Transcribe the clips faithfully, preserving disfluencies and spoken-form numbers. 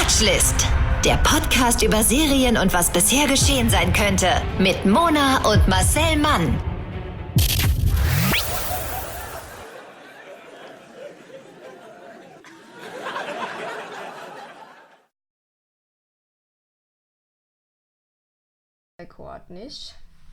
Watchlist. Der Podcast über Serien und was bisher geschehen sein könnte. Mit Mona und Marcel Mann. Rekord nicht.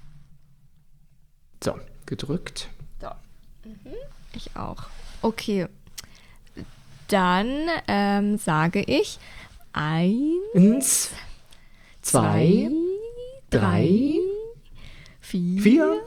So, gedrückt. So. Mhm. Ich auch. Okay. Dann ähm, sage ich eins, zwei, zwei drei, vier. vier.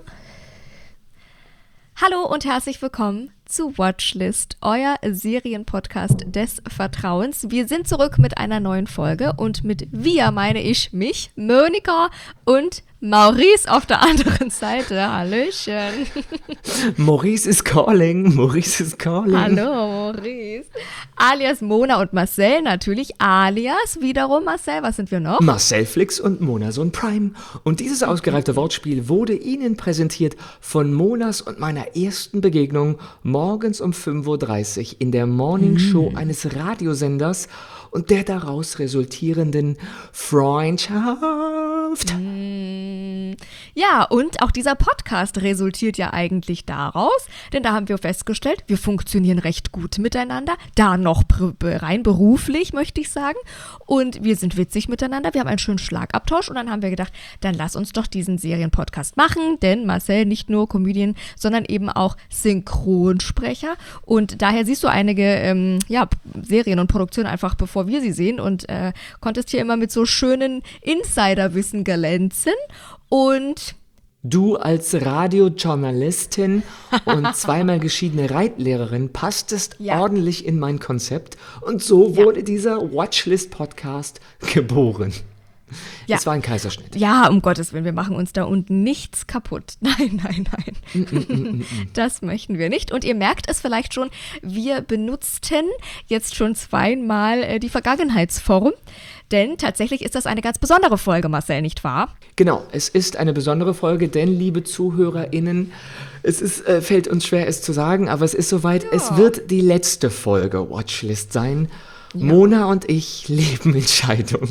Hallo und herzlich willkommen zu Watchlist, euer Serienpodcast des Vertrauens. Wir sind zurück mit einer neuen Folge und mit wir meine ich mich, Monika und Maurice auf der anderen Seite. Hallöchen. Maurice is calling, Maurice is calling. Hallo Maurice. Alias Mona und Marcel natürlich, alias wiederum Marcel, was sind wir noch? Marcel Flix und Monason Prime. Und dieses ausgereifte Wortspiel wurde Ihnen präsentiert von Monas und meiner ersten Begegnung morgens um fünf Uhr dreißig in der Morningshow mm. eines Radiosenders und der daraus resultierenden Freundschaft. Mm. Ja, und auch dieser Podcast resultiert ja eigentlich daraus, denn da haben wir festgestellt, wir funktionieren recht gut miteinander, da noch rein beruflich, möchte ich sagen, und wir sind witzig miteinander, wir haben einen schönen Schlagabtausch und dann haben wir gedacht, dann lass uns doch diesen Serienpodcast machen, denn Marcel nicht nur Comedian, sondern eben auch Synchronsprecher und daher siehst du einige ähm, ja, Serien und Produktionen einfach, bevor wir sie sehen und äh, konntest hier immer mit so schönen Insiderwissen glänzen. Und du als Radiojournalistin und zweimal geschiedene Reitlehrerin passtest ja. ordentlich in mein Konzept. Und so ja. wurde dieser Watchlist-Podcast geboren. Ja. Es war ein Kaiserschnitt. Ja, um Gottes Willen, wir machen uns da unten nichts kaputt. Nein, nein, nein. Mm, mm, mm, mm. Das möchten wir nicht. Und ihr merkt es vielleicht schon, wir benutzten jetzt schon zweimal äh, die Vergangenheitsform. Denn tatsächlich ist das eine ganz besondere Folge, Marcel, nicht wahr? Genau, es ist eine besondere Folge, denn, liebe ZuhörerInnen, es ist, äh, fällt uns schwer, es zu sagen, aber es ist soweit, ja. Es wird die letzte Folge Watchlist sein. Ja. Mona und ich leben in Scheidung.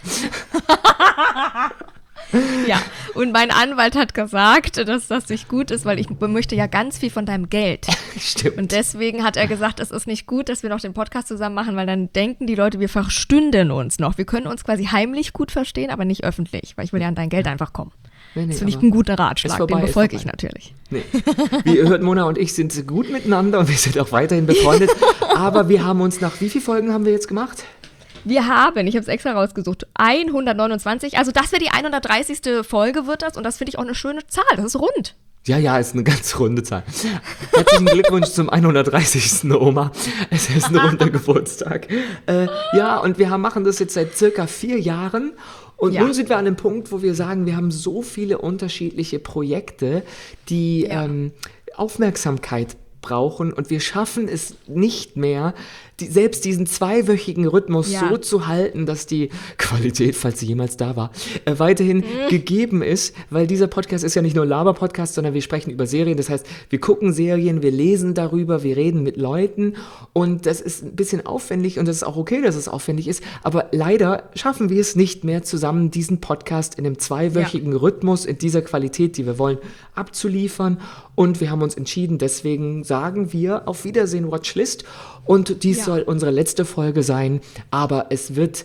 Ja, und mein Anwalt hat gesagt, dass das nicht gut ist, weil ich möchte ja ganz viel von deinem Geld. Stimmt. Und deswegen hat er gesagt, es ist nicht gut, dass wir noch den Podcast zusammen machen, weil dann denken die Leute, wir verstünden uns noch. Wir können uns quasi heimlich gut verstehen, aber nicht öffentlich, weil ich will ja an dein Geld einfach kommen. Nee, nee, das finde ich einen guten Ratschlag, vorbei, den befolge ich natürlich. Nee. Wie ihr hört, Mona und ich sind gut miteinander und wir sind auch weiterhin befreundet. Aber wir haben uns nach, wie viele Folgen haben wir jetzt gemacht? Wir haben, ich habe es extra rausgesucht, hundertneunundzwanzig, also das wäre die hundertdreißigste Folge wird das und das finde ich auch eine schöne Zahl, das ist rund. Ja, ja, ist eine ganz runde Zahl. Herzlichen Glückwunsch zum hundertdreißigsten Oma, es ist ein runder Geburtstag. Äh, ja, und wir haben, machen das jetzt seit circa vier Jahren und ja. nun sind wir an dem Punkt, wo wir sagen, wir haben so viele unterschiedliche Projekte, die ja. ähm, Aufmerksamkeit brauchen und wir schaffen es nicht mehr, die, selbst diesen zweiwöchigen Rhythmus ja. so zu halten, dass die Qualität, falls sie jemals da war, äh, weiterhin mhm. gegeben ist, weil dieser Podcast ist ja nicht nur ein Laber-Podcast, sondern wir sprechen über Serien, das heißt, wir gucken Serien, wir lesen darüber, wir reden mit Leuten und das ist ein bisschen aufwendig und das ist auch okay, dass es aufwendig ist, aber leider schaffen wir es nicht mehr zusammen, diesen Podcast in einem zweiwöchigen ja. Rhythmus, in dieser Qualität, die wir wollen, abzuliefern und wir haben uns entschieden, deswegen sagen wir auf Wiedersehen Watchlist und dies ja. soll unsere letzte Folge sein, aber es wird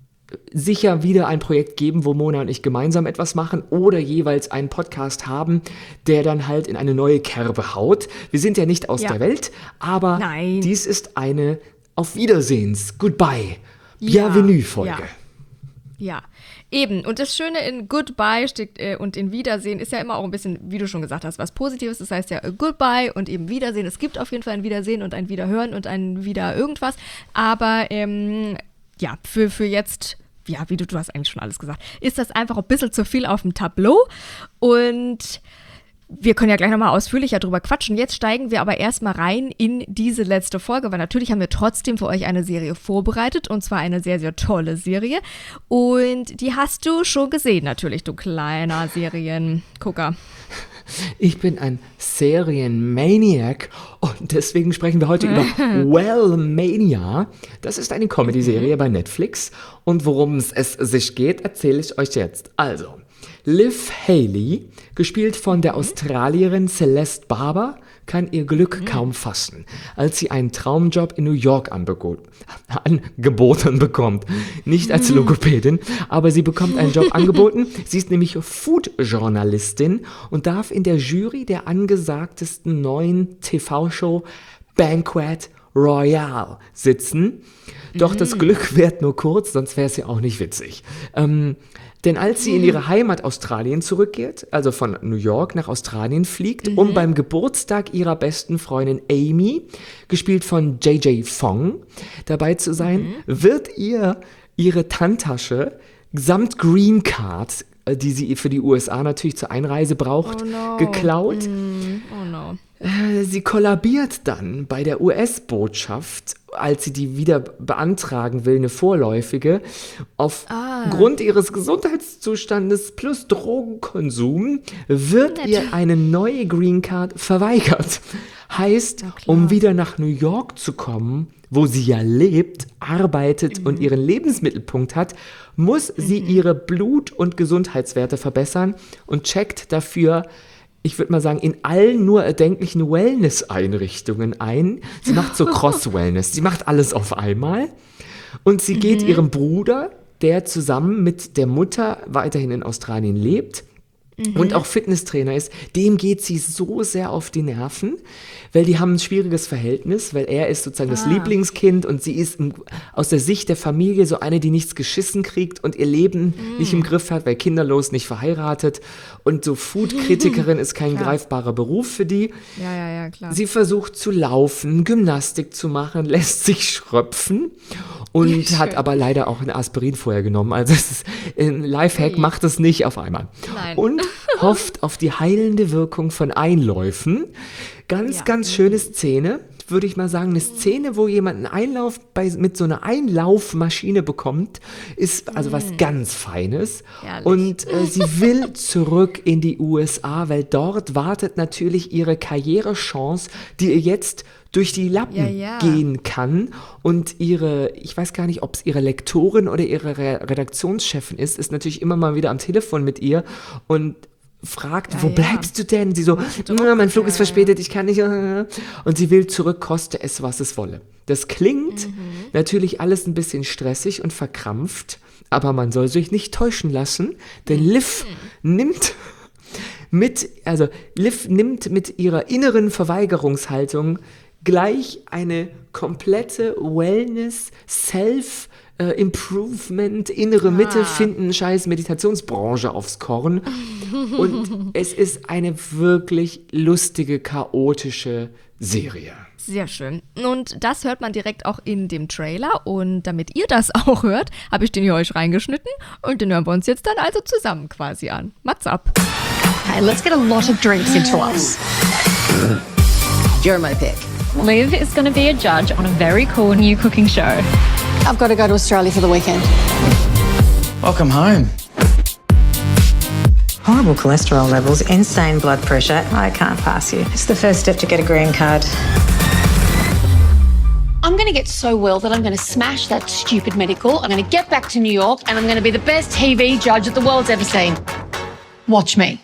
sicher wieder ein Projekt geben, wo Mona und ich gemeinsam etwas machen oder jeweils einen Podcast haben, der dann halt in eine neue Kerbe haut. Wir sind ja nicht aus ja. der Welt, aber Nein. dies ist eine Auf Wiedersehens, Goodbye, ja. Bienvenue-Folge. Ja. ja. Eben, und das Schöne in Goodbye steht, äh, und in Wiedersehen ist ja immer auch ein bisschen, wie du schon gesagt hast, was Positives. Das heißt ja äh, Goodbye und eben Wiedersehen. Es gibt auf jeden Fall ein Wiedersehen und ein Wiederhören und ein Wieder irgendwas. Aber ähm, ja, für, für jetzt, ja, wie du, du hast eigentlich schon alles gesagt, ist das einfach ein bisschen zu viel auf dem Tableau. Und wir können ja gleich nochmal ausführlicher drüber quatschen. Jetzt steigen wir aber erstmal rein in diese letzte Folge, weil natürlich haben wir trotzdem für euch eine Serie vorbereitet und zwar eine sehr, sehr tolle Serie. Und die hast du schon gesehen natürlich, du kleiner Seriengucker. Ich bin ein Serienmaniac und deswegen sprechen wir heute über Wellmania. Das ist eine Comedy-Serie bei Netflix und worum es sich geht, erzähle ich euch jetzt. Also, Liv Haley, gespielt von der Australierin Celeste Barber, kann ihr Glück kaum fassen, als sie einen Traumjob in New York angeboten, angeboten bekommt. Nicht als Logopädin, aber sie bekommt einen Job angeboten. Sie ist nämlich Food-Journalistin und darf in der Jury der angesagtesten neuen T V-Show Banquet Royale sitzen. Doch das Glück währt nur kurz, sonst wäre es ja auch nicht witzig. Ähm, Denn als sie in ihre Heimat Australien zurückkehrt, also von New York nach Australien fliegt, mhm. um beim Geburtstag ihrer besten Freundin Amy, gespielt von J J Fong, dabei zu sein, mhm. wird ihr ihre Handtasche samt Green Card, die sie für die U S A natürlich zur Einreise braucht, oh no. geklaut. Mm. Oh no. Sie kollabiert dann bei der U S-Botschaft, als sie die wieder beantragen will, eine vorläufige, aufgrund ah. ihres Gesundheitszustandes plus Drogenkonsum wird Nett. ihr eine neue Green Card verweigert. Heißt, um wieder nach New York zu kommen, wo sie ja lebt, arbeitet mhm. und ihren Lebensmittelpunkt hat, muss mhm. sie ihre Blut- und Gesundheitswerte verbessern und checkt dafür, ich würde mal sagen, in allen nur erdenklichen Wellness-Einrichtungen ein. Sie macht so Cross-Wellness. Sie macht alles auf einmal. Und sie geht mhm. ihrem Bruder, der zusammen mit der Mutter weiterhin in Australien lebt mhm. und auch Fitnesstrainer ist, dem geht sie so sehr auf die Nerven, weil die haben ein schwieriges Verhältnis, weil er ist sozusagen ah. das Lieblingskind und sie ist im, aus der Sicht der Familie so eine, die nichts geschissen kriegt und ihr Leben mm. nicht im Griff hat, weil kinderlos, nicht verheiratet und so Food-Kritikerin ist kein klar. greifbarer Beruf für die. Ja, ja, ja, klar. Sie versucht zu laufen, Gymnastik zu machen, lässt sich schröpfen und Schön. hat aber leider auch ein Aspirin vorher genommen. Also es ist, ein Lifehack macht es nicht auf einmal. Nein. Und hofft auf die heilende Wirkung von Einläufen. Ganz, ja. ganz schöne Szene, würde ich mal sagen. Eine Szene, wo jemand einen Einlauf bei, mit so einer Einlaufmaschine bekommt, ist also was ganz Feines. Ehrlich. Und äh, sie will zurück in die U S A, weil dort wartet natürlich ihre Karrierechance, die ihr jetzt durch die Lappen ja, ja. gehen kann. Und ihre, ich weiß gar nicht, ob es ihre Lektorin oder ihre Re- Redaktionschefin ist, ist natürlich immer mal wieder am Telefon mit ihr und fragt, ja, wo ja. bleibst du denn? Sie so, mein Flug ist verspätet, ich kann nicht. Und sie will zurück, koste es, was es wolle. Das klingt mhm. natürlich alles ein bisschen stressig und verkrampft, aber man soll sich nicht täuschen lassen, denn Liv mhm. nimmt mit, also Liv nimmt mit ihrer inneren Verweigerungshaltung gleich eine komplette Wellness, Self- Uh, Improvement, innere Mitte ah. finden, scheiß Meditationsbranche aufs Korn. Und es ist eine wirklich lustige, chaotische Serie. Sehr schön. Und das hört man direkt auch in dem Trailer. Und damit ihr das auch hört, habe ich den hier euch reingeschnitten. Und den hören wir uns jetzt dann also zusammen quasi an. Mats ab. Okay, let's get a lot of drinks into us. You're my pick. Liv is going to be a judge on a very cool new cooking show. I've got to go to Australia for the weekend. Welcome home. Horrible cholesterol levels, insane blood pressure. I can't pass you. It's the first step to get a green card. I'm going to get so well that I'm going to smash that stupid medical. I'm going to get back to New York and I'm going to be the best T V judge that the world's ever seen. Watch me.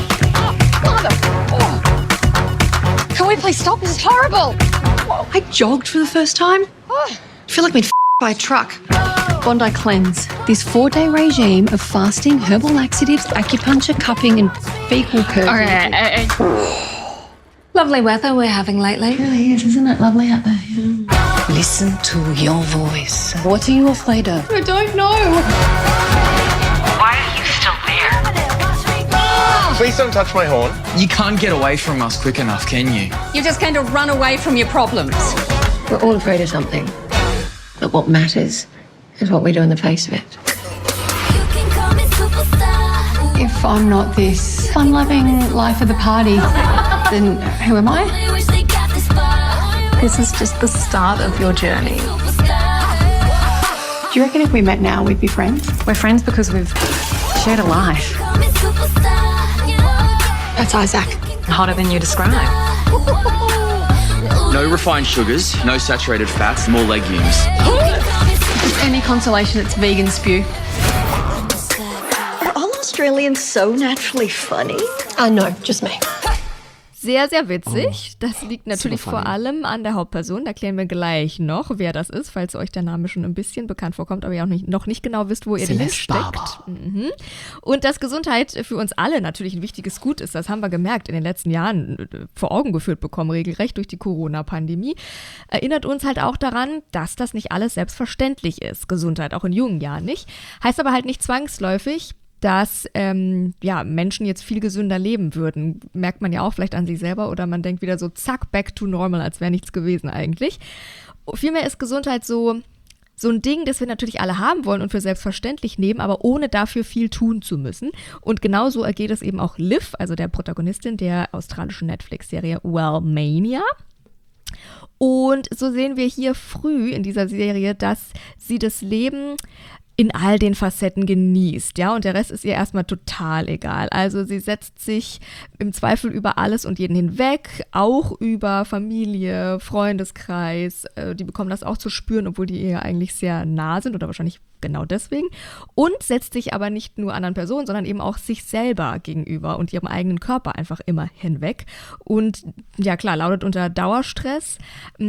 Can we please stop? This is horrible. I jogged for the first time. I feel like I've been f***ed by a truck. Bondi Cleanse. This four-day regime of fasting, herbal laxatives, acupuncture, cupping and fecal purging. Okay. Lovely weather we're having lately. It really is, isn't it lovely out there? Yeah. Listen to your voice. What are you afraid of? I don't know. Why are you still there? Please don't touch my horn. You can't get away from us quick enough, can you? You just kind of run away from your problems. We're all afraid of something. But what matters is what we do in the face of it. If I'm not this fun-loving life of the party, then who am I? This is just the start of your journey. Do you reckon if we met now, we'd be friends? We're friends because we've shared a life. That's Isaac. Hotter than you describe. No refined sugars, no saturated fats, more legumes. If it's any consolation, it's vegan spew. Are all Australians so naturally funny? Uh, no, just me. Sehr, sehr witzig. Oh, das liegt natürlich super funny. vor allem an der Hauptperson. Da klären wir gleich noch, wer das ist, falls euch der Name schon ein bisschen bekannt vorkommt, aber ihr auch nicht, noch nicht genau wisst, wo ihr den Celeste hinsteckt. Barber. Mhm. Und dass Gesundheit für uns alle natürlich ein wichtiges Gut ist, das haben wir gemerkt in den letzten Jahren äh, vor Augen geführt bekommen, regelrecht durch die Corona-Pandemie, erinnert uns halt auch daran, dass das nicht alles selbstverständlich ist. Gesundheit auch in jungen Jahren nicht. Heißt aber halt nicht zwangsläufig, dass ähm, ja, Menschen jetzt viel gesünder leben würden. Merkt man ja auch vielleicht an sich selber oder man denkt wieder so, zack, back to normal, als wäre nichts gewesen eigentlich. Vielmehr ist Gesundheit so, so ein Ding, das wir natürlich alle haben wollen und für selbstverständlich nehmen, aber ohne dafür viel tun zu müssen. Und genauso ergeht es eben auch Liv, also der Protagonistin der australischen Netflix-Serie Wellmania. Und so sehen wir hier früh in dieser Serie, dass sie das Leben in all den Facetten genießt, ja, und der Rest ist ihr erstmal total egal. Also sie setzt sich im Zweifel über alles und jeden hinweg, auch über Familie, Freundeskreis, äh, die bekommen das auch zu spüren, obwohl die ihr eigentlich sehr nah sind oder wahrscheinlich genau deswegen, und setzt sich aber nicht nur anderen Personen, sondern eben auch sich selber gegenüber und ihrem eigenen Körper einfach immer hinweg und ja klar, lautet unter Dauerstress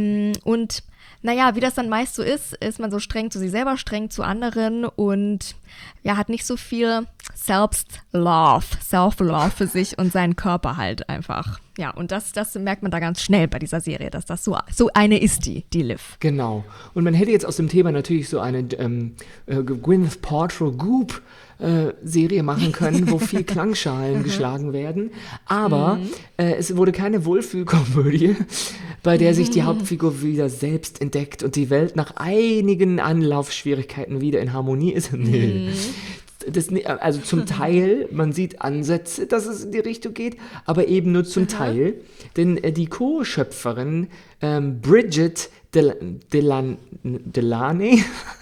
und naja, wie das dann meist so ist, ist man so streng zu sich selber, streng zu anderen und ja, hat nicht so viel Self-Love, Self-Love für sich und seinen Körper halt einfach. Ja, und das, das merkt man da ganz schnell bei dieser Serie, dass das so, so eine ist, die, die Liv. Genau. Und man hätte jetzt aus dem Thema natürlich so eine ähm, äh, Gwyneth Paltrow Goop äh, Serie machen können, wo viel Klangschalen geschlagen werden. Aber mhm. äh, es wurde keine Wohlfühlkomödie, bei der sich die Hauptfigur wieder selbst entdeckt und die Welt nach einigen Anlaufschwierigkeiten wieder in Harmonie ist. Nee. Das, also zum Teil, man sieht Ansätze, dass es in die Richtung geht, aber eben nur zum Aha. Teil. Denn äh, die Co-Schöpferin ähm, Bridget Del- Delan- Delaney,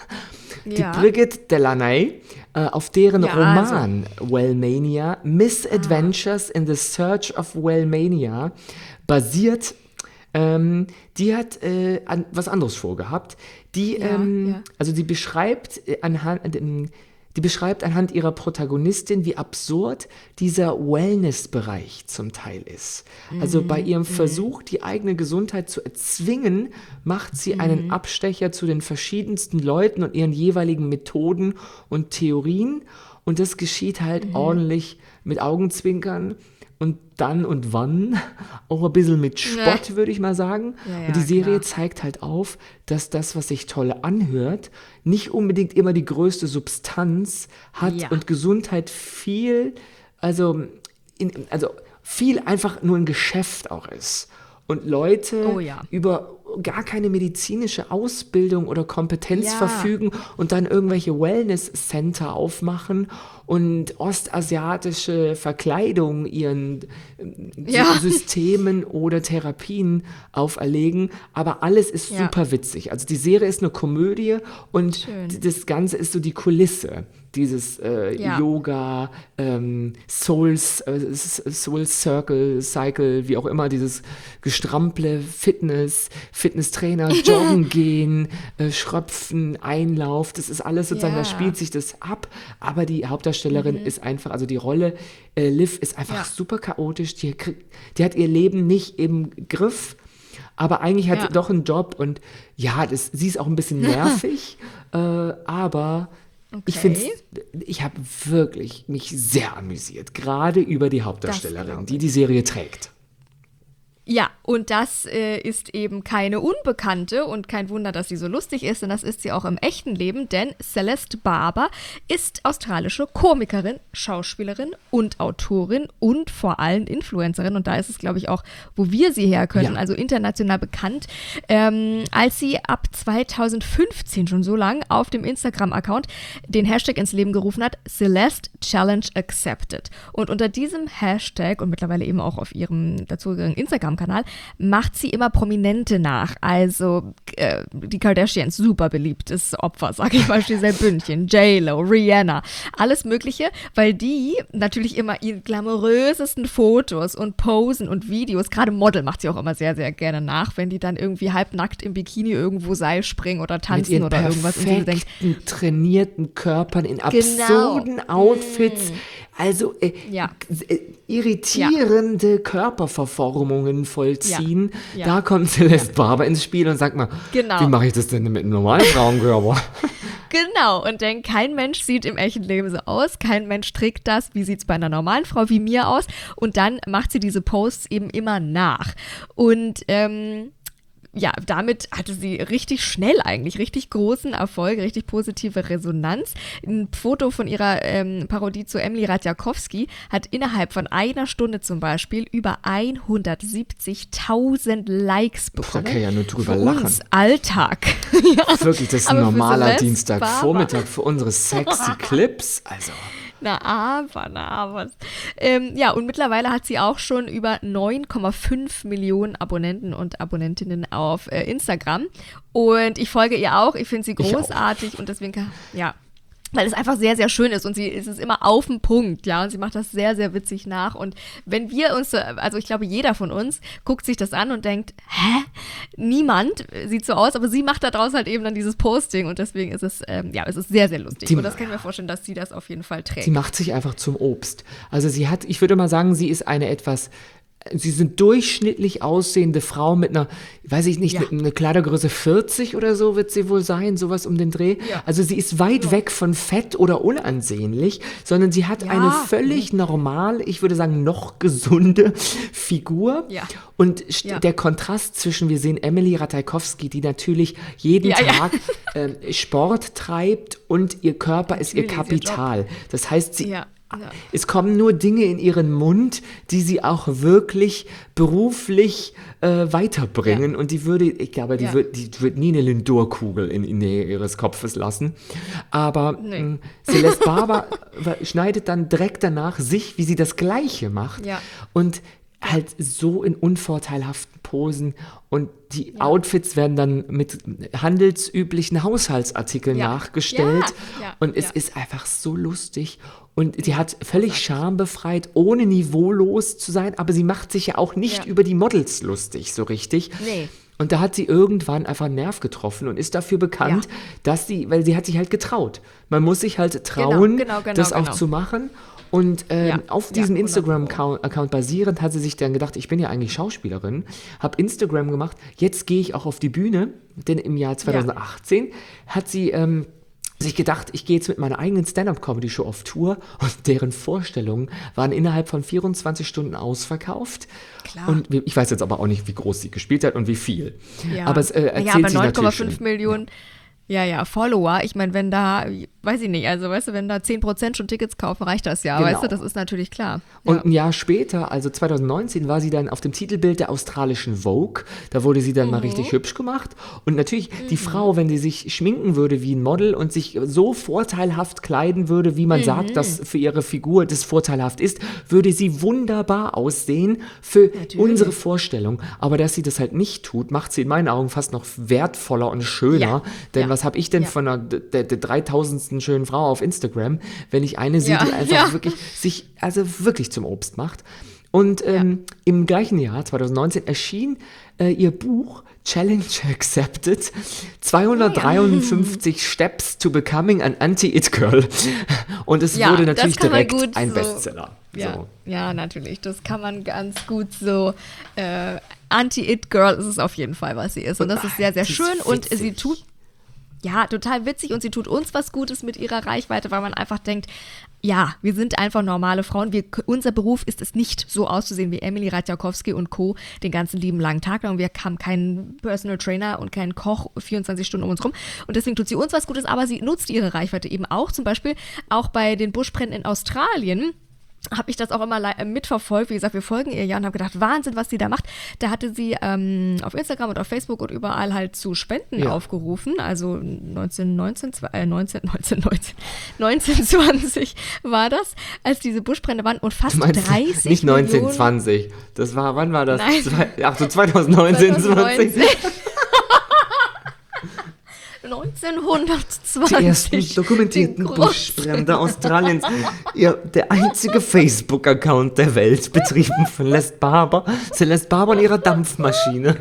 ja. die Bridget Delaney, äh, auf deren ja, Roman also. Wellmania, Misadventures ah. in the Search of Wellmania, basiert. Ähm, die hat äh, an, was anderes vorgehabt. Die, ja, ähm, ja. also die beschreibt äh, anhand, äh, die beschreibt anhand ihrer Protagonistin, wie absurd dieser Wellness-Bereich zum Teil ist. Mhm. Also bei ihrem mhm. Versuch, die eigene Gesundheit zu erzwingen, macht sie mhm. einen Abstecher zu den verschiedensten Leuten und ihren jeweiligen Methoden und Theorien. Und das geschieht halt mhm. ordentlich mit Augenzwinkern. Und dann und wann auch ein bisschen mit Spott, ja. würde ich mal sagen. Ja, ja, und die Serie klar. zeigt halt auf, dass das, was sich toll anhört, nicht unbedingt immer die größte Substanz hat ja. und Gesundheit viel, also, in, also viel einfach nur ein Geschäft auch ist. Und Leute oh, ja. über gar keine medizinische Ausbildung oder Kompetenz ja. verfügen und dann irgendwelche Wellness-Center aufmachen und ostasiatische Verkleidung ihren ja. Systemen oder Therapien auferlegen. Aber alles ist ja. super witzig. Also die Serie ist eine Komödie und Schön. das Ganze ist so die Kulisse. Dieses äh, ja. Yoga, ähm, Souls, äh, Soul Circle, Cycle, wie auch immer, dieses Gestrample, Fitness, Fitnesstrainer, Joggen gehen, äh, Schröpfen, Einlauf, das ist alles sozusagen, ja. da spielt sich das ab, aber die Hauptdarstellerin mhm. ist einfach, also die Rolle, äh, Liv ist einfach ja. super chaotisch, die, die hat ihr Leben nicht im Griff, aber eigentlich hat ja. sie doch einen Job und ja, das, sie ist auch ein bisschen nervig, äh, aber okay. ich finde, ich habe wirklich mich sehr amüsiert, gerade über die Hauptdarstellerin, die die Serie trägt. Ja, und das äh, ist eben keine Unbekannte und kein Wunder, dass sie so lustig ist, denn das ist sie auch im echten Leben, denn Celeste Barber ist australische Komikerin, Schauspielerin und Autorin und vor allem Influencerin und da ist es, glaube ich, auch, wo wir sie her können, ja. also international bekannt, ähm, als sie ab zweitausendfünfzehn, schon so lang, auf dem Instagram-Account den Hashtag ins Leben gerufen hat, Celeste Challenge Accepted. Und unter diesem Hashtag und mittlerweile eben auch auf ihrem dazugehörigen Instagram Kanal, macht sie immer Prominente nach. Also äh, die Kardashians, super beliebtes Opfer, sag ich mal, Gisele Bündchen, J-Lo, Rihanna, alles mögliche, weil die natürlich immer ihre glamourösesten Fotos und Posen und Videos, gerade Model macht sie auch immer sehr, sehr gerne nach, wenn die dann irgendwie halbnackt im Bikini irgendwo Seil springen oder tanzen oder irgendwas. Und sie denkt, trainierten Körpern in absurden genau. Outfits, also äh, ja. äh, irritierende ja. Körperverformungen vollziehen. Ja. Ja. Da kommt Celeste ja. Barber ins Spiel und sagt mal, genau. wie mache ich das denn mit einem normalen Frauenkörper? Genau, und denn kein Mensch sieht im echten Leben so aus, kein Mensch trägt das, wie sieht es bei einer normalen Frau wie mir aus? Und dann macht sie diese Posts eben immer nach. Und ähm, ja, damit hatte sie richtig schnell eigentlich, richtig großen Erfolg, richtig positive Resonanz. Ein Foto von ihrer ähm, Parodie zu Emily Ratajkowski hat innerhalb von einer Stunde zum Beispiel über hundertsiebzigtausend Likes bekommen. Da kann ich ja nur drüber für lachen. Uns Alltag. ja. Wirklich, das ist ein normaler Celeste Dienstagvormittag Barber. Für unsere sexy Clips. Also... Na aber, na aber. Ähm, ja, und mittlerweile hat sie auch schon über neun Komma fünf Millionen Abonnenten und Abonnentinnen auf äh, Instagram. Und ich folge ihr auch. Ich finde sie großartig und deswegen, kann, ja, weil es einfach sehr, sehr schön ist und sie ist es immer auf den Punkt, ja, und sie macht das sehr, sehr witzig nach und wenn wir uns, also ich glaube, jeder von uns guckt sich das an und denkt, hä? Niemand sieht so aus, aber sie macht daraus halt eben dann dieses Posting und deswegen ist es, ähm, ja, es ist sehr, sehr lustig die, und das kann ich mir vorstellen, dass sie das auf jeden Fall trägt. Sie macht sich einfach zum Obst. Also sie hat, ich würde mal sagen, sie ist eine etwas... Sie sind durchschnittlich aussehende Frau mit einer, weiß ich nicht, ja. mit einer Kleidergröße vierzig oder so wird sie wohl sein, sowas um den Dreh. Ja. Also sie ist weit ja. weg von fett oder unansehnlich, sondern sie hat ja. eine völlig normal, ich würde sagen noch gesunde Figur. Ja. Und ja. der Kontrast zwischen, wir sehen Emily Ratajkowski, die natürlich jeden ja, Tag ja. äh, Sport treibt und ihr Körper natürlich ist ihr Kapital. Ist das heißt, sie... Ja. Ja. Es kommen nur Dinge in ihren Mund, die sie auch wirklich beruflich äh, weiterbringen. Ja. Und die würde, ich glaube, die, ja. wird, die wird nie eine Lindor-Kugel in, in Nähe ihres Kopfes lassen. Aber nee. mh, Celeste Barber schneidet dann direkt danach sich, wie sie das Gleiche macht. Ja. Und halt so in unvorteilhaften Posen und die ja. Outfits werden dann mit handelsüblichen Haushaltsartikeln ja. nachgestellt ja. Ja. und es ja. ist einfach so lustig und die hat völlig schambefreit, ohne niveaulos zu sein, aber sie macht sich ja auch nicht ja. über die Models lustig, so richtig. Nee. Und da hat sie irgendwann einfach einen Nerv getroffen und ist dafür bekannt, ja. dass sie, weil sie hat sich halt getraut. Man muss sich halt trauen, genau, genau, genau, das auch genau. zu machen. Und ähm, ja. auf diesem ja, Instagram-Account basierend hat sie sich dann gedacht, ich bin ja eigentlich Schauspielerin, habe Instagram gemacht, jetzt gehe ich auch auf die Bühne, denn im Jahr zweitausendachtzehn ja. hat sie ähm, sich gedacht, ich gehe jetzt mit meiner eigenen Stand-Up-Comedy-Show auf Tour und deren Vorstellungen waren innerhalb von vierundzwanzig Stunden ausverkauft. Klar. Und ich weiß jetzt aber auch nicht, wie groß sie gespielt hat und wie viel. Ja. Aber es äh, erzählt ja, aber sie neun Komma natürlich fünf schon. Millionen. Ja. Ja, ja, Follower. Ich meine, wenn da, weiß ich nicht, also weißt du, wenn da zehn Prozent schon Tickets kaufen, reicht das ja, Genau. weißt du, das ist natürlich klar. Und ja. ein Jahr später, also zweitausendneunzehn, war sie dann auf dem Titelbild der australischen Vogue. Da wurde sie dann mhm. mal richtig hübsch gemacht. Und natürlich, mhm. die Frau, wenn sie sich schminken würde wie ein Model und sich so vorteilhaft kleiden würde, wie man mhm. sagt, dass für ihre Figur das vorteilhaft ist, würde sie wunderbar aussehen für natürlich. Unsere Vorstellung. Aber dass sie das halt nicht tut, macht sie in meinen Augen fast noch wertvoller und schöner. Ja. Denn ja. was habe ich denn ja. von einer der, der dreitausendsten schönen Frau auf Instagram, wenn ich eine sehe, ja. die einfach ja. wirklich sich, also wirklich zum Obst macht. Und ähm, ja. im gleichen Jahr, zweitausendneunzehn, erschien äh, ihr Buch Challenge Accepted, zweihundertdreiundfünfzig oh, ja. Steps to Becoming an Anti-It-Girl. Und es ja, wurde natürlich direkt ein so, Bestseller. Ja, so. ja, natürlich. Das kann man ganz gut so. Äh, Anti-It-Girl ist es auf jeden Fall, was sie ist. Und das ist sehr, sehr schön. Und sie tut. ja, total witzig und sie tut uns was Gutes mit ihrer Reichweite, weil man einfach denkt, ja, wir sind einfach normale Frauen. Wir, unser Beruf ist es nicht, so auszusehen wie Emily Ratajkowski und Co. den ganzen lieben langen Tag lang. Wir haben keinen Personal Trainer und keinen Koch vierundzwanzig Stunden um uns rum. Und deswegen tut sie uns was Gutes, aber sie nutzt ihre Reichweite eben auch. Zum Beispiel auch bei den Buschbränden in Australien. Habe ich das auch immer le- mitverfolgt. Wie gesagt, wir folgen ihr ja und haben gedacht, Wahnsinn, was sie da macht. Da hatte sie ähm, auf Instagram und auf Facebook und überall halt zu Spenden Ja. aufgerufen. Also neunzehnhundertneunzehn, äh, neunzehn, neunzehn, neunzehn, neunzehnhundertzwanzig war das, als diese Buschbrände waren und fast Du meinst dreißig nicht Millionen. neunzehnhundertzwanzig. Das war, wann war das? Nein. Zwei, ach so, zweitausendneunzehn, zwanzig. neunzehnhundertzwanzig. Die ersten dokumentierten Die großen- Buschbrände Australiens. Ja, der einzige Facebook-Account der Welt, betrieben von Celeste Barber. Celeste Barber und ihrer Dampfmaschine.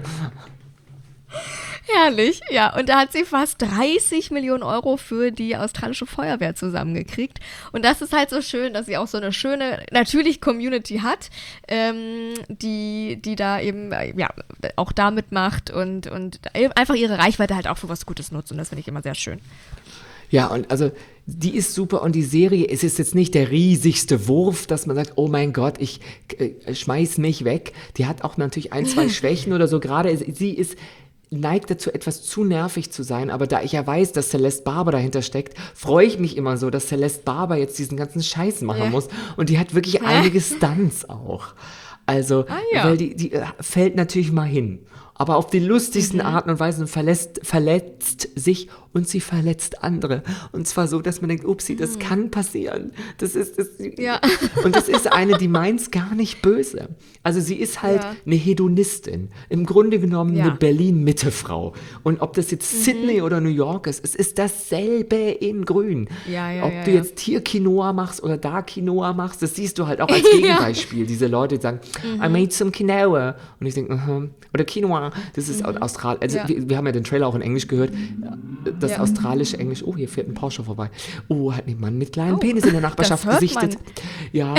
Herrlich, ja. Und da hat sie fast dreißig Millionen Euro für die australische Feuerwehr zusammengekriegt. Und das ist halt so schön, dass sie auch so eine schöne, natürlich Community hat, ähm, die, die da eben, äh, ja, auch da mitmacht und, und einfach ihre Reichweite halt auch für was Gutes nutzt. Und das finde ich immer sehr schön. Ja, und also die ist super und die Serie, es ist jetzt nicht der riesigste Wurf, dass man sagt, oh mein Gott, ich äh, schmeiß mich weg. Die hat auch natürlich ein, zwei Schwächen oder so. Gerade sie ist neigt dazu, etwas zu nervig zu sein, aber da ich ja weiß, dass Celeste Barber dahinter steckt, freue ich mich immer so, dass Celeste Barber jetzt diesen ganzen Scheiß machen Ja. muss und die hat wirklich einige Stunts auch. Also, Ah, ja. weil die, die äh, fällt natürlich mal hin, aber auf die lustigsten Mhm. Arten und Weisen verletzt, verletzt sich und sie verletzt andere. Und zwar so, dass man denkt, upsie, das kann passieren. Das ist, das, Mhm. Ja. Und das ist eine, die meint's gar nicht böse. Also sie ist halt Ja. eine Hedonistin. Im Grunde genommen Ja. eine Berlin-Mitte-Frau. Und ob das jetzt Sydney oder New York ist, es ist dasselbe in grün. Ja, ja, ob ja, du ja. jetzt hier Quinoa machst oder da Quinoa machst, das siehst du halt auch als Gegenbeispiel. Diese Leute, die sagen, Mhm. I made some Quinoa. Und ich denke, uh-huh. Oder Quinoa, das ist aus Australien. Also Ja. wir, wir haben ja den Trailer auch in Englisch gehört. Das Ja. australische Englisch, oh, hier fährt ein Porsche vorbei. Oh, hat ein Mann mit kleinen Oh, Penis in der Nachbarschaft das hört gesichtet. man. Ja.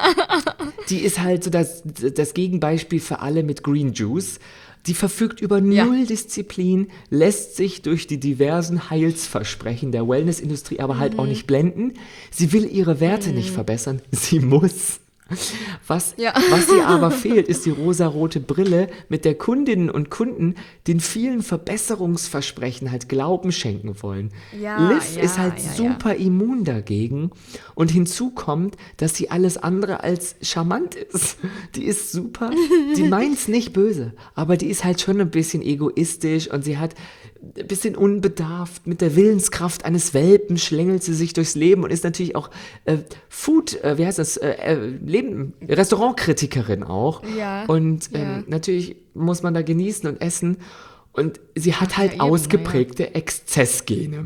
Die ist halt so das, das Gegenbeispiel für alle mit Green Juice. Die verfügt über Ja. null Disziplin, lässt sich durch die diversen Heilsversprechen der Wellnessindustrie aber halt auch Mhm. nicht blenden. Sie will ihre Werte nicht verbessern, sie muss. Was, Ja. was ihr aber fehlt, ist die rosarote Brille, mit der Kundinnen und Kunden den vielen Verbesserungsversprechen halt Glauben schenken wollen. Ja, Liv ja, ist halt ja, ja. super immun dagegen und hinzu kommt, dass sie alles andere als charmant ist. Die ist super, die meint's nicht böse, aber die ist halt schon ein bisschen egoistisch und sie hat ein bisschen unbedarft. Mit der Willenskraft eines Welpen schlängelt sie sich durchs Leben und ist natürlich auch äh, Food, äh, wie heißt das, äh, äh, Leben, Restaurantkritikerin auch. Ja, Und ähm, ja. natürlich muss man da genießen und essen. Und sie hat halt eben, ausgeprägte Exzessgene.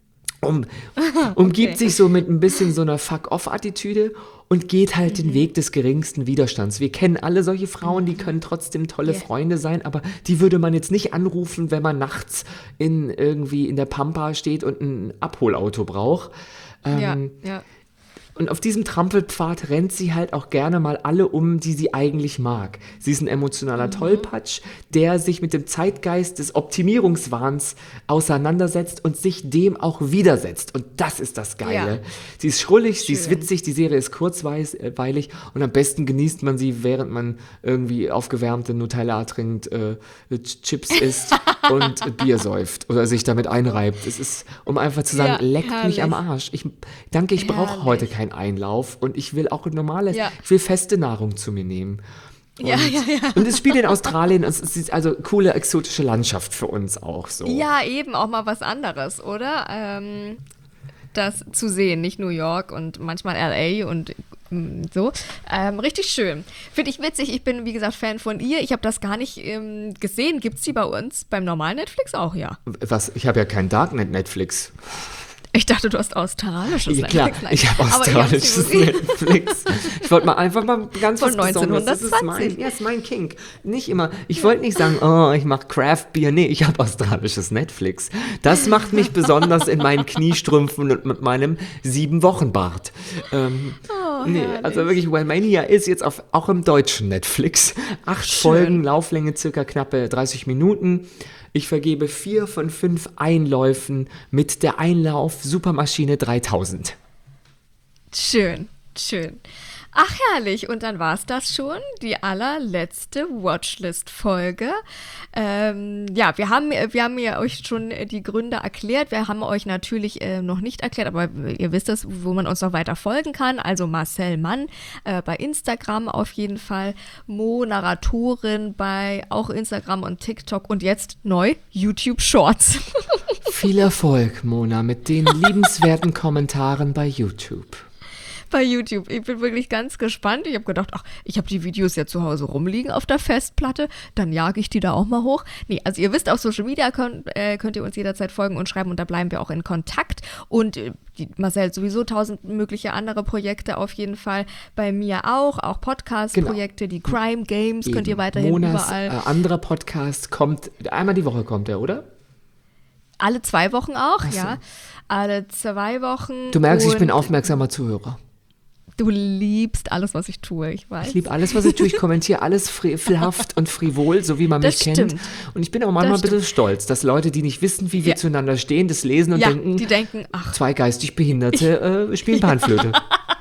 Um, umgibt Okay. sich so mit ein bisschen so einer Fuck-off-Attitüde und geht halt Mhm. den Weg des geringsten Widerstands. Wir kennen alle solche Frauen, die können trotzdem tolle Ja. Freunde sein, aber die würde man jetzt nicht anrufen, wenn man nachts in irgendwie in der Pampa steht und ein Abholauto braucht. Ja, Ähm, ja. Und auf diesem Trampelpfad rennt sie halt auch gerne mal alle um, die sie eigentlich mag. Sie ist ein emotionaler Tollpatsch, der sich mit dem Zeitgeist des Optimierungswahns auseinandersetzt und sich dem auch widersetzt. Und das ist das Geile. Ja. Sie ist schrullig, sie ist Schön. witzig, die Serie ist kurzweilig und am besten genießt man sie, während man irgendwie aufgewärmte Nutella trinkt, äh, Chips isst und äh, Bier säuft oder sich damit einreibt. Es ist, um einfach zu sagen, Ja, leckt mich am herrlich. Arsch. Ich danke, ich brauche Herrlich. heute keinen Einlauf und ich will auch normales, Ja. ich will feste Nahrung zu mir nehmen. Und, Ja, ja, ja. und es spielt in Australien, es ist also coole exotische Landschaft für uns auch so. Ja, eben auch mal was anderes, oder? Ähm, das zu sehen, nicht New York und manchmal L A und mm, so. Ähm, richtig schön. Finde ich witzig. Ich bin, wie gesagt, Fan von ihr. Ich habe das gar nicht ähm, gesehen. Gibt es die bei uns beim normalen Netflix auch, ja? Was? Ich habe ja kein Darknet Netflix. Ich dachte, du hast australisches Ja, klar, Netflix. Nein. ich habe Aber australisches ich hab sie- Netflix. Ich wollte mal einfach mal ganz Von was Besonderes. Das ist mein, neunzehnhundertzwanzig. ja, ist mein Kink. Nicht immer. Ich wollte nicht sagen, oh, ich mache Craft Beer. Nee, ich habe australisches Netflix. Das macht mich besonders in meinen Kniestrümpfen und mit meinem sieben Wochen Bart. Ähm, Oh, nee, herrlich. also wirklich, Wellmania ist jetzt auf, auch im deutschen Netflix. Acht Schön. Folgen, Lauflänge circa knappe dreißig Minuten. Ich vergebe vier von fünf Einläufen mit der Einlauf-Supermaschine dreitausend. Schön, schön. Ach, herrlich. Und dann war es das schon, die allerletzte Watchlist-Folge. Ähm, ja, wir haben, wir haben ja euch schon die Gründe erklärt. Wir haben euch natürlich äh, noch nicht erklärt, aber ihr wisst es, wo man uns noch weiter folgen kann. Also Marcel Mann äh, bei Instagram auf jeden Fall. Mo, Narratorin bei auch Instagram und TikTok. Und jetzt neu YouTube Shorts. Viel Erfolg, Mona, mit den liebenswerten Kommentaren bei YouTube. Bei YouTube. Ich bin wirklich ganz gespannt. Ich habe gedacht, ach, ich habe die Videos ja zu Hause rumliegen auf der Festplatte, dann jage ich die da auch mal hoch. Nee, also ihr wisst, auf Social Media könnt, äh, könnt ihr uns jederzeit folgen und schreiben und da bleiben wir auch in Kontakt. Und äh, die, Marcel hat sowieso tausend mögliche andere Projekte auf jeden Fall. Bei mir auch, auch Podcast-Projekte, genau. Die Crime Games Eben. Könnt ihr weiterhin Monas, überall. Äh, anderer Podcast kommt, einmal die Woche kommt er, oder? Alle zwei Wochen auch, Ach so. ja. Alle zwei Wochen. Du merkst, ich bin und aufmerksamer Zuhörer. Du liebst alles, was ich tue, ich weiß. Ich liebe alles, was ich tue. Ich kommentiere alles frevelhaft und frivol, so wie man mich Das kennt. stimmt. Und ich bin auch manchmal Das ein bisschen stolz, dass Leute, die nicht wissen, wie wir Ja. zueinander stehen, das lesen und Ja, denken, die denken, ach. zwei geistig Behinderte äh, spielen Panflöte.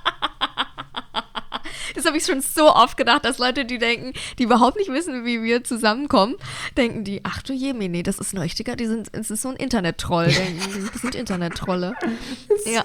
Das habe ich schon so oft gedacht, dass Leute, die denken, die überhaupt nicht wissen, wie wir zusammenkommen, denken die, ach du Jemine, nee, das ist ein richtiger, die sind, es ist so ein Internet-Troll, denken die, das sind Internet-Trolle. Ja.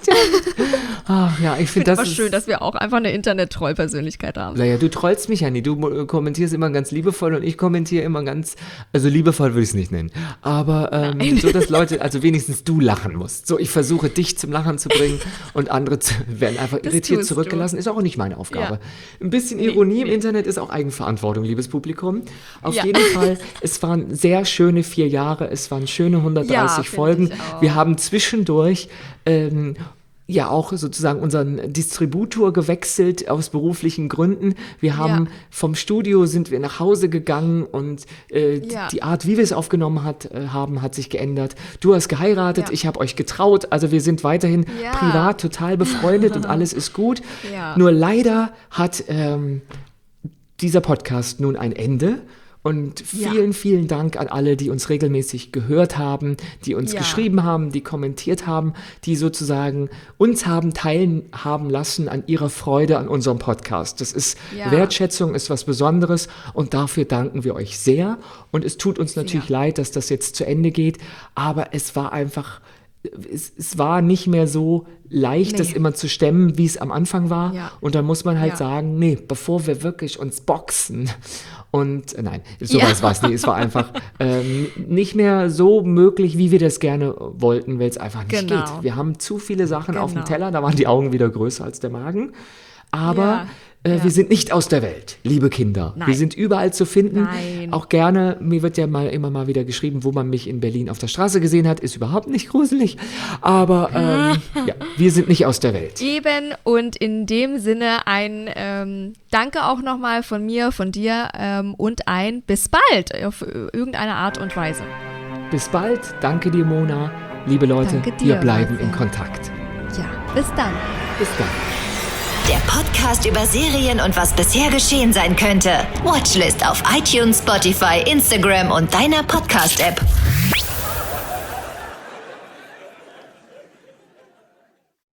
Ach ja, ich finde das Aber ist schön, dass wir auch einfach eine Internet-Troll-Persönlichkeit haben. Naja, du trollst mich ja nie. Du mo- kommentierst immer ganz liebevoll und ich kommentiere immer ganz, also liebevoll würde ich es nicht nennen. Aber ähm, so, dass Leute, also wenigstens du lachen musst. So, ich versuche dich zum Lachen zu bringen und andere zu, werden einfach Das irritiert tust zurückgelassen. Ist auch nicht meine Aufgabe. Ja. Ein bisschen Ironie im Internet ist auch Eigenverantwortung, liebes Publikum. Auf Ja. jeden Fall, es waren sehr schöne vier Jahre, es waren schöne hundertdreißig Ja, Folgen. finde ich auch. Wir haben zwischendurch ähm, ja auch sozusagen unseren Distributor gewechselt aus beruflichen Gründen. Wir haben Ja. vom Studio sind wir nach Hause gegangen und äh, Ja. die Art, wie wir es aufgenommen hat, äh, haben, hat sich geändert. Du hast geheiratet, Ja. ich habe euch getraut, also wir sind weiterhin Ja. privat total befreundet und alles ist gut. Ja. Nur leider hat ähm, dieser Podcast nun ein Ende. Und vielen, Ja. vielen Dank an alle, die uns regelmäßig gehört haben, die uns Ja. geschrieben haben, die kommentiert haben, die sozusagen uns haben teilhaben lassen an ihrer Freude an unserem Podcast. Das ist Ja. Wertschätzung, ist was Besonderes und dafür danken wir euch sehr. Und es tut uns natürlich Sehr. leid, dass das jetzt zu Ende geht, aber es war einfach, es, es war nicht mehr so leicht, Nee. das immer zu stemmen, wie es am Anfang war. Ja. Und dann muss man halt Ja. sagen, nee, bevor wir wirklich uns boxen und, äh, nein, so Ja. war es nicht. Es war einfach ähm, nicht mehr so möglich, wie wir das gerne wollten, weil es einfach nicht Genau. geht. Wir haben zu viele Sachen auf dem Genau. Teller, da waren die Augen wieder größer als der Magen. Aber Ja. äh, Ja. wir sind nicht aus der Welt, liebe Kinder. Nein. Wir sind überall zu finden. Nein. Auch gerne, mir wird ja mal immer mal wieder geschrieben, wo man mich in Berlin auf der Straße gesehen hat. Ist überhaupt nicht gruselig. Aber ähm, ja, wir sind nicht aus der Welt. Eben, und in dem Sinne ein ähm, Danke auch nochmal von mir, von dir ähm, und ein bis bald auf irgendeine Art und Weise. Bis bald. Danke dir, Mona. Liebe Leute, Danke dir, wir bleiben Marcel. in Kontakt. Ja, bis dann. Bis dann. Der Podcast über Serien und was bisher geschehen sein könnte. Watchlist auf iTunes, Spotify, Instagram und deiner Podcast-App.